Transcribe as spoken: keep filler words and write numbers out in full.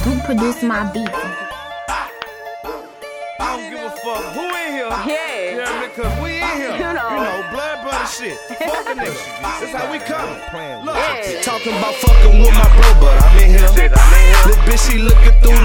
Who produced my beat? I don't give a fuck who in here. Yeah. Yeah, because we in here. You know. You know, blood butter shit. Fuck a nigga. That's how we coming. Look. Yeah. Talking about fucking with my bro, but I'm in here. This bitch, she looking through